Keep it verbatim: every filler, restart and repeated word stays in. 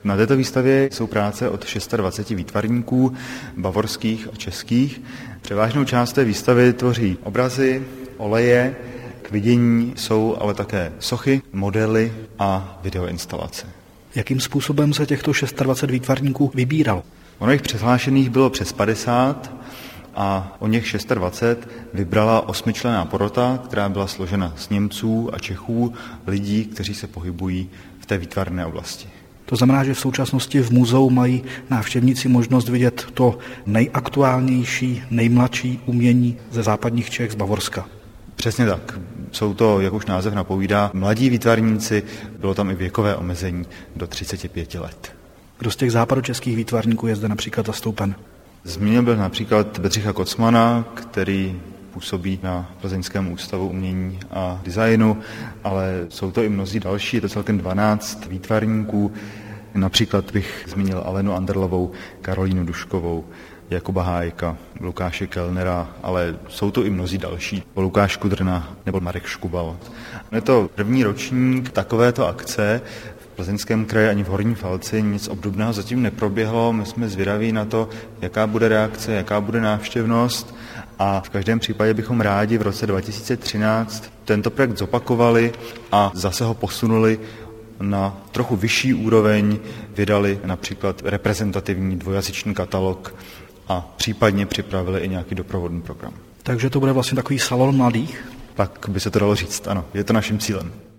Na této výstavě jsou práce od dvaceti šesti výtvarníků, bavorských a českých. Převážnou část té výstavy tvoří obrazy, oleje, k vidění jsou ale také sochy, modely a videoinstalace. Jakým způsobem se těchto dvacet šest výtvarníků vybíralo? Ono jich přihlášených bylo přes padesát a o něch dvacet šest vybrala osmičlenná porota, která byla složena z Němců a Čechů, lidí, kteří se pohybují v té výtvarné oblasti. To znamená, že v současnosti v muzeu mají návštěvníci možnost vidět to nejaktuálnější, nejmladší umění ze západních Čech, z Bavorska. Přesně tak. Jsou to, jak už název napovídá, mladí výtvarníci, bylo tam i věkové omezení do třiceti pěti let. Kdo z těch západočeských výtvarníků je zde například zastoupen? Zmíněn byl například Bedřicha Kocmana, který působí na Plzeňském ústavu umění a designu, ale jsou to i mnozí další, je to celkem dvanáct výtvarníků. Například bych zmínil Alenu Anderlovou, Karolínu Duškovou, Jakuba Hájka, Lukáše Kellnera, ale jsou to i mnozí další, Lukáš Kudrna nebo Marek Škubal. Je to první ročník takovéto akce. V Plzeňském kraji ani v Horní Falci nic obdobného zatím neproběhlo. My jsme zvědaví na to, jaká bude reakce, jaká bude návštěvnost a v každém případě bychom rádi v roce dva tisíce třináct tento projekt zopakovali a zase ho posunuli na trochu vyšší úroveň, vydali například reprezentativní dvojazyčný katalog a případně připravili i nějaký doprovodný program. Takže to bude vlastně takový salon mladých? Tak by se to dalo říct, ano, je to naším cílem.